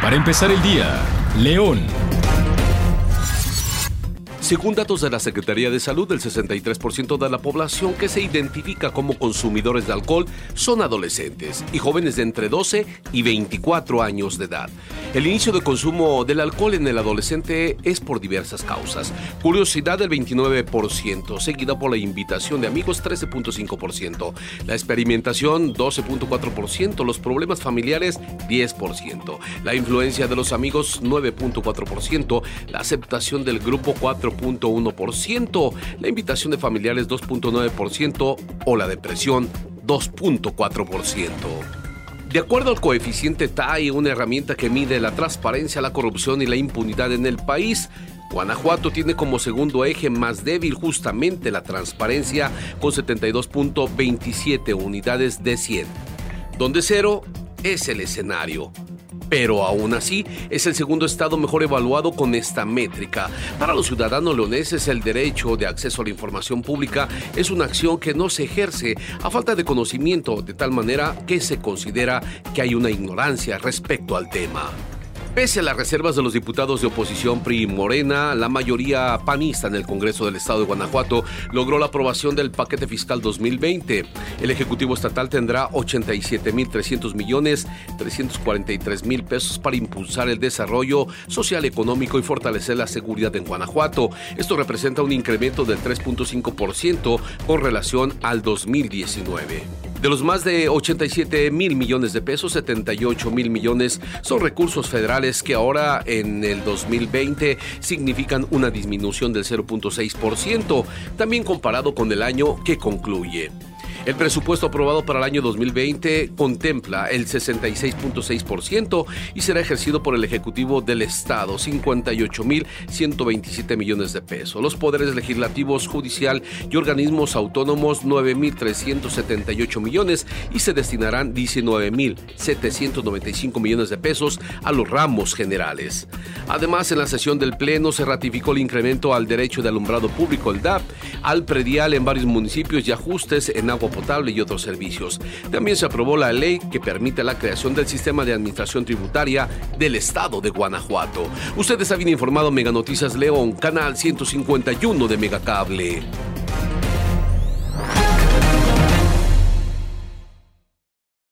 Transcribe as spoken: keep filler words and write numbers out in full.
Para empezar el día, León. Según datos de la Secretaría de Salud, el sesenta y tres por ciento de la población que se identifica como consumidores de alcohol son adolescentes y jóvenes de entre doce y veinticuatro años de edad. El inicio de consumo del alcohol en el adolescente es por diversas causas. Curiosidad del veintinueve por ciento, seguida por la invitación de amigos trece punto cinco por ciento, la experimentación doce punto cuatro por ciento, los problemas familiares diez por ciento, la influencia de los amigos nueve punto cuatro por ciento, la aceptación del grupo cuatro punto uno por ciento, la invitación de familiares dos punto nueve por ciento o la depresión dos punto cuatro por ciento. De acuerdo al coeficiente T A I, una herramienta que mide la transparencia, la corrupción y la impunidad en el país, Guanajuato tiene como segundo eje más débil justamente la transparencia con setenta y dos punto veintisiete unidades de cien, donde cero es el escenario. Pero aún así, es el segundo estado mejor evaluado con esta métrica. Para los ciudadanos leoneses, el derecho de acceso a la información pública es una acción que no se ejerce a falta de conocimiento, de tal manera que se considera que hay una ignorancia respecto al tema. Pese a las reservas de los diputados de oposición P R I y Morena, la mayoría panista en el Congreso del Estado de Guanajuato logró la aprobación del paquete fiscal dos mil veinte. El Ejecutivo Estatal tendrá ochenta y siete mil trescientos millones trescientos cuarenta y tres mil pesos para impulsar el desarrollo social, económico y fortalecer la seguridad en Guanajuato. Esto representa un incremento del tres punto cinco por ciento con relación al dos mil diecinueve. De los más de ochenta y siete mil millones de pesos, setenta y ocho mil millones son recursos federales que ahora en el dos mil veinte significan una disminución del cero punto seis por ciento, también comparado con el año que concluye. El presupuesto aprobado para el año dos mil veinte contempla el sesenta y seis punto seis por ciento y será ejercido por el Ejecutivo del Estado, cincuenta y ocho mil ciento veintisiete millones de pesos. Los poderes legislativos, judicial y organismos autónomos, nueve mil trescientos setenta y ocho millones y se destinarán diecinueve mil setecientos noventa y cinco millones de pesos a los ramos generales. Además, en la sesión del Pleno se ratificó el incremento al derecho de alumbrado público, el D A P, al predial en varios municipios y ajustes en agua potable y otros servicios. También se aprobó la ley que permite la creación del sistema de administración tributaria del estado de Guanajuato. Ustedes habían informado Mega Noticias León, canal ciento cincuenta y uno de Megacable.